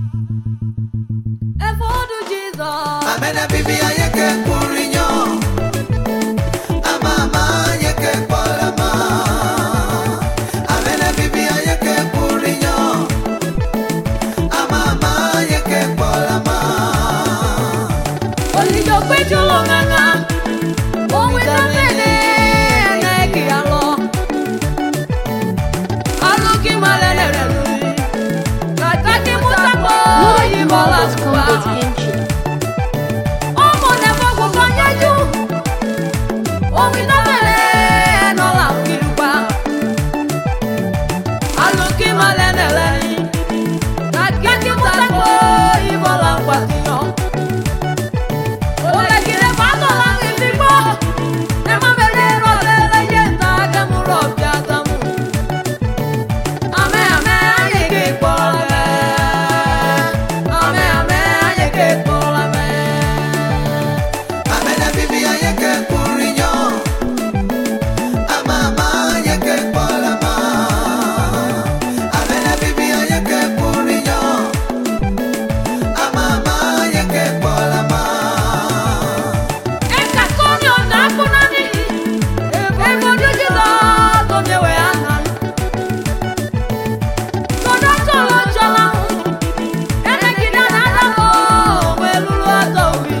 Efodu Jesus. Amena bibi ayeke kurinyo. Amama ayeke polama. Amena bibi ayeke kurinyo. Amama ayeke polama. Olijo pecho longanga. Owe na mene na ekialo. Aluki malele. Kataki mutako yibola kwa. Omo ne fogo kanyeju. Owe na mene no la kiruba. Aluki malele. Kataki mutako yibola kwa tino. Ola kire pato la ngibo. Ne mabele ro le yenta kamuro piatamu. Ame ame ayeke polame. Ame ame ayeke polame. Amena bibi ayeke kurinyo. Amama ayeke polama. Amena bibi ayeke kurinyo. Amama ayeke polama. Eka konyo na kunani. Evo dijiza tonyewe anan. Toda cholo chola. Ene kidana damo welulu atowi.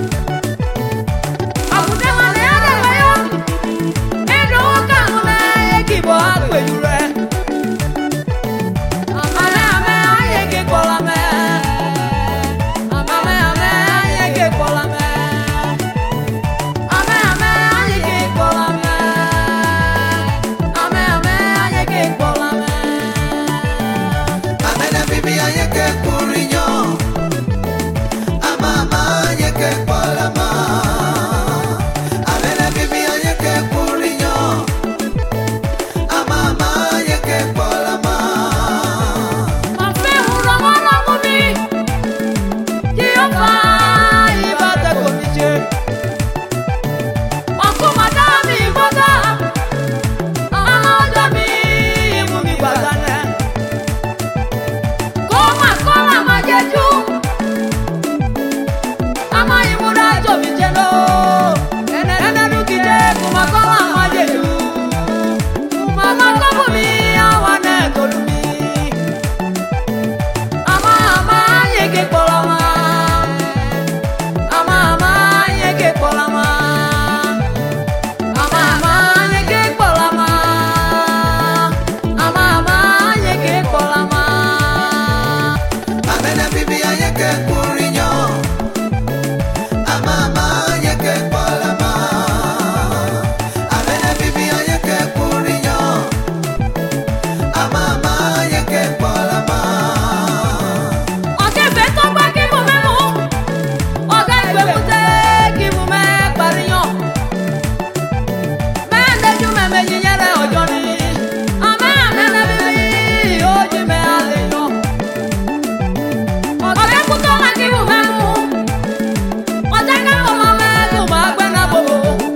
Abude mane arewayo. Edo kanune ekibo akweyure. Ame ame ayeke polame. Ame ame ayeke polame. Ame ame ayeke polame. Ame ame ayeke polame. Amena bibi ayeke kurinyo. Amama ayeke polama. Amena bibi ayeke kurinyo. Amama ayeke polama. Mafe huro moro mumi. Jehova ibata komije. Makumadami moga. Amadami mumi batane. Koma koma majeju. Ama imura jomi jeno. Ene nukide kumakola majeju. Mama kabumi awane tolumi. Ama ama yeke polama. Ama ama yeke polama. Ama ama yeke polama. Ama ama yeke polama. Amena bibi ayeke kurinyo. Amama ayeke polama. Amena bibi ayeke kurinyo. Amama ayeke polama. Ọ̀gá ìfẹ́ tó gbá kí mo mẹ́mú. Ọ̀gá ìfẹ́ mú tẹ́ kí mo mẹ́ paríyàn. Bẹ́ẹ̀ lẹ́jú mẹ́mẹ́ yíyẹ́ rẹ̀ ọjọ́ ni. Àmẹ́ àmẹ́ lẹ́bí ó jí mẹ́ àlè yàn. Ọ̀gá kú tó wá kí mo mẹ́mú. Ọ̀gá kẹ́kọ̀ọ́ máa mẹ́tò máa gbẹ́ náà bòbò.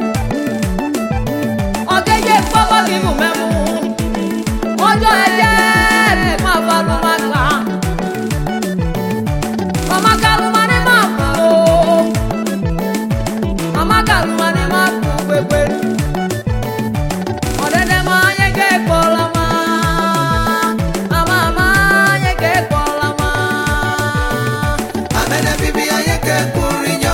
Ọ̀gá yẹ fọ́fọ́ kí mo mẹ́mú. Ọjọ́ ẹ̀jẹ̀ máa fa ló máa kà á. Mama kalumani maku, mama kalumani maku pepe. Odede ma yeke polama, mama ma yeke polama. Amena bibi ayeke kurinyo.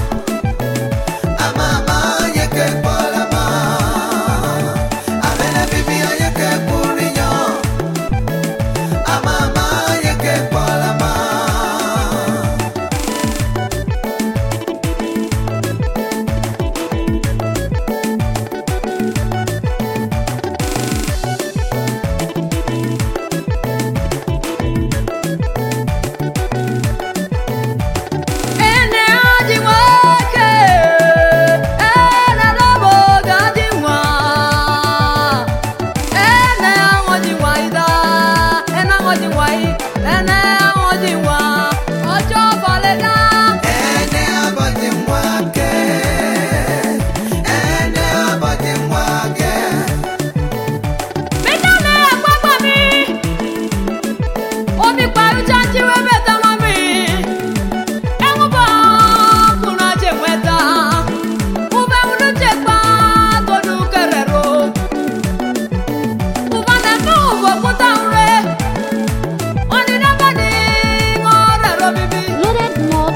Amama ayeke polama. Amena bibi ayeke kurinyo. Amama ayeke polama. Ene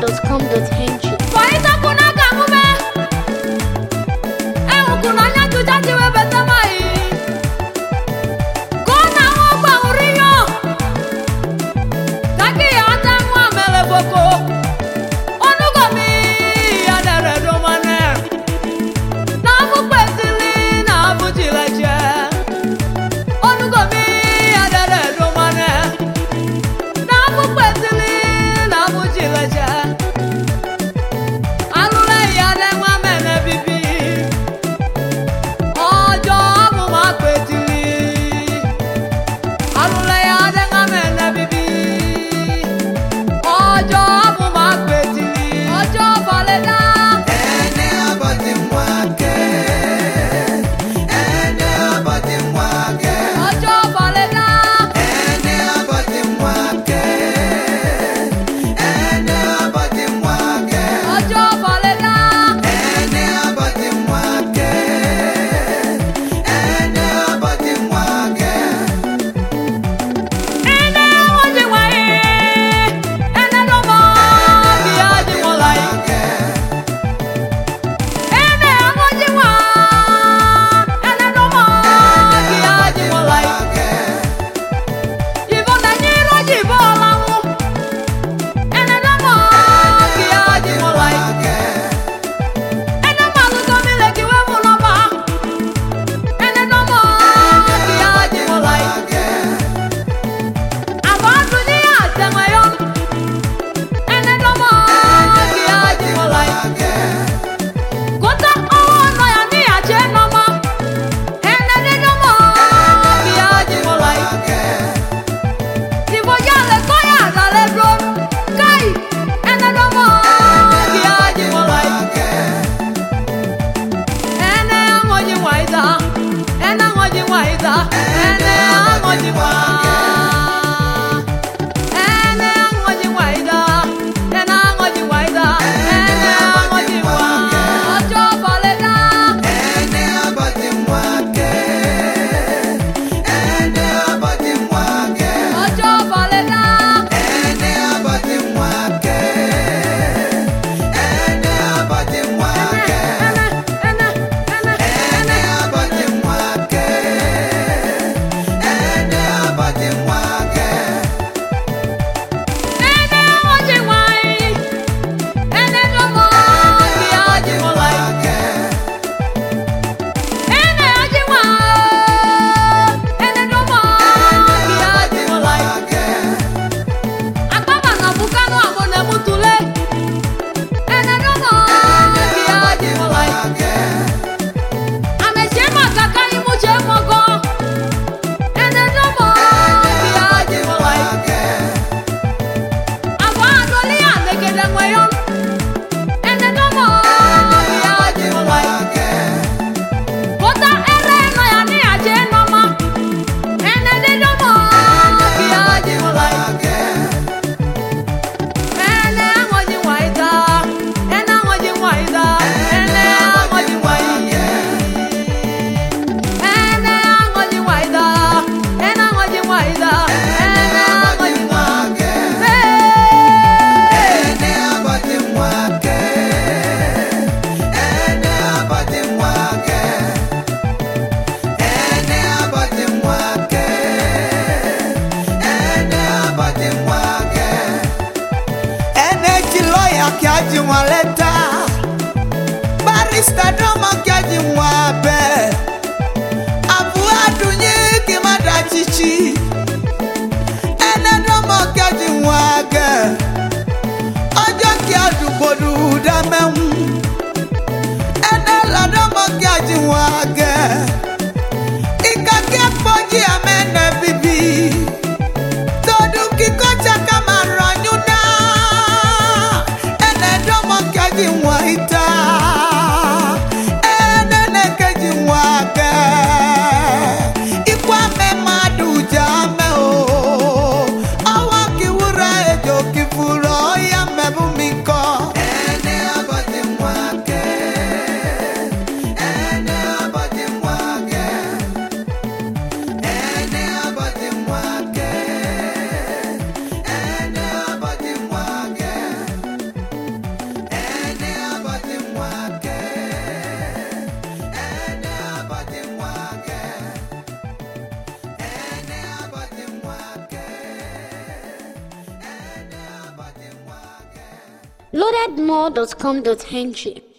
NigerHighlife.com.ng. Faita kuna kamume. Kuna nyatu jaji we betamai. Kona wogba uriyo. Kaki ata mwa mele boko. Onugo mi adere domane. Na mu petili na mu jileje. Onugo mi adere domane. Na mu petili na mu jileje. Alule yade mwa mene bibi. Ọjọ́ mo máa pè tìrì. Alùlẹ̀ adé ńlá mẹ́lẹ̀ bíbí. Ọjọ́ mo máa pè tìrì. Ọjọ́ balẹ̀ dá. Ene abati mwake. Ene abati mwake. Ọjọ́ balẹ̀ dá. Ene abati mwake. Ene abati mwake. Ọjọ́ balẹ̀ dá. Ene abati mwake. Ene abati mwake. Ẹnẹ́ wọ́n ti wáyé. Ẹnẹ́ ló mọ bí a ti wọ́n láyé. Ẹnẹ́ wọ́n ti wá. Ẹnẹ́ ló mọ bí a ti wọ́n láyé. Ìbọn tẹ̀yìn ló jì bọ́ ọ̀làwọ̀. Ẹnẹ́ ló mọ bí a ti wọ́n láyé. Ẹnẹ́ máa ló sọ mí lẹ́kì wẹ́ mú lọ́ba. Ẹnẹ́ ló mọ bí a ti wọ́n láyé. Àwọn ọdún ní àtẹ̀wẹ̀yọ́. Ẹnẹ́ ló mọ bí a ti wọ́n láyé. Kótó ọwọ́ ọ̀nà yà ní àjẹ́ nọmọ. Ẹnẹ́ ló mọ bí a ti wọ́n láyé. Ìfọ̀jà lè kọ́ yà àdàlẹ́ dúró. Káì, ẹnẹ́ ló mọ bí a ti wọ́n láyé. Ene angoji waida, ene angoji waida, ene angoji wa. Ene angoji waida, ene angoji waida, ene angoji wa. Ọjọ́ balẹ̀ dá. Ene abati mwake. Ene abati mwake. Ọjọ́ balẹ̀ dá. Ene abati mwake. Ene abati mwake. Ene Ene abati mwake. Ene abati mwake. angoji wai, ene domo bi aji molai. Ene aji wa, ene domo bi aji molai. Akpaba na bukanu amone mutule. Ene domo bi aji molai. Ameshe makaka imuche mogo. Ene domo bi aji molai. Àwọn àdólé àlégédé wẹ̀yọ́. Ene domo bi aji molai. Kota ere no ya ni aje noma. Ene de domo bi aji molai. Ene angoji waida, ene angoji waida, ene angoji waida. Ene angoji waida, ene angoji waida, ene angoji waida. Ene abati mwake. Ene abati mwake. Ene abati mwake. Ene abati mwake. Ene kiloya kiaji mwaleta. Barista domo kiaji mwabe. Abu adunye kimada chichi. Ene domo kiaji mwage. Ọjọ́ kí àdúgbòdù dá mẹ́hún. Ẹnẹ́ lọ́dọ́mọ kí àjíwọ̀n àgẹ̀. Ìka kí àpọ̀jì àmẹ́nẹ̀ bíbí. Tọ́dún kíkọ́ ṣàkà máa rọ̀yún náà. Ẹnẹ́ dọ́mọ kí àjíwọ̀n ìta. Ẹnẹ́ nẹ́kẹ́jì wọ̀n àgẹ̀. Ikú àmẹ́ máa dùn jà mẹ́ o. Ọwọ́ kí wúrà ejò kí fúrọ̀ ọ̀yà mẹ́bù mi kọ́. Ene abati mwake. Ene abati loadedmore.com.ng